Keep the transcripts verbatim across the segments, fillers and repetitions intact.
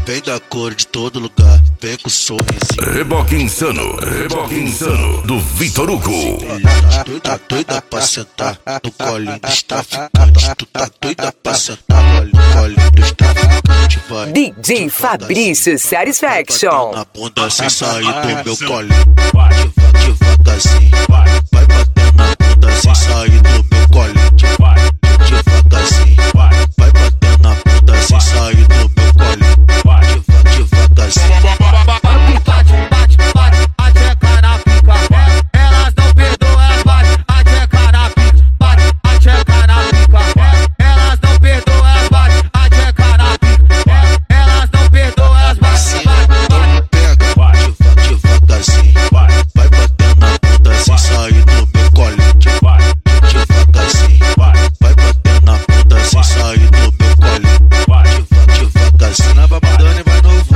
Vem da cor de todo lugar, vem com sorrisinho. Reboque Insano, Reboque Insano, do Vitor Hugo. Tu tá doida pra sentar no colinho dos traficantes. Tu tá doida pra sentar no colinho dos traficantes. Vai. D J Fabrício Satisfaction. Na bunda sem sair do meu colinho. Devagarzinho. Vai bater na bunda sem sair do meu colinho. Devagarzinho. Vai bater na bunda sem sair do meu colinho. Devagarzinho. Bate, bate, bate, a tcheca na pica. Elas não perdoam, elas bate, a tcheca na pica. Bate, a tcheca na pica. Elas não perdoam, elas bate, a tcheca na pica. Elas não perdoam, elas bate, bate, Pega, devagarzinho. Vai bater na bunda sem sair do meu colinho. Devagarzinho. Vai bater na bunda sem sair do meu colinho. Devagarzinho. Na babadona e vai novo.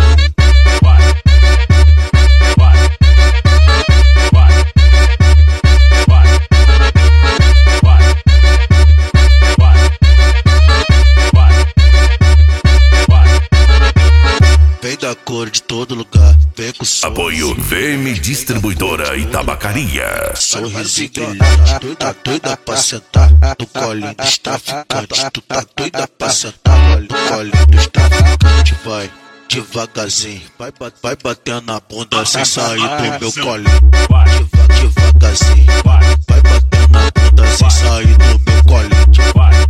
Vem da cor de todo lugar, vem com sorrisinho. Apoio V M Distribuidora e Tabacaria. Sorrisinho brilhante, tu tá doida pra sentar no colinho dos traficantes. Tu tá doida pra sentar no colinho dos traficantes. Vai devagarzinho, vai, vai batendo na bunda sem sair do meu colinho. Deva, devagarzinho, vai batendo na bunda sem sair do meu colinho.